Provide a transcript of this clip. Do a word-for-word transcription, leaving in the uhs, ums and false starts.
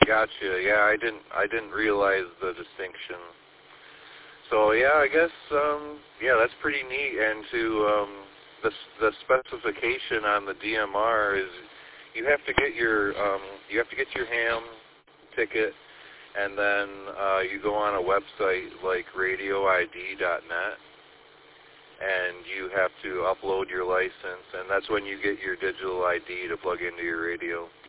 Gotcha. Yeah, I didn't I didn't realize the distinction. So yeah, I guess um, yeah, that's pretty neat. And to um, the the specification on the D M R is you have to get your um, you have to get your ham ticket, and then uh, you go on a website like radio I D dot net, and you have to upload your license, and that's when you get your digital I D to plug into your radio.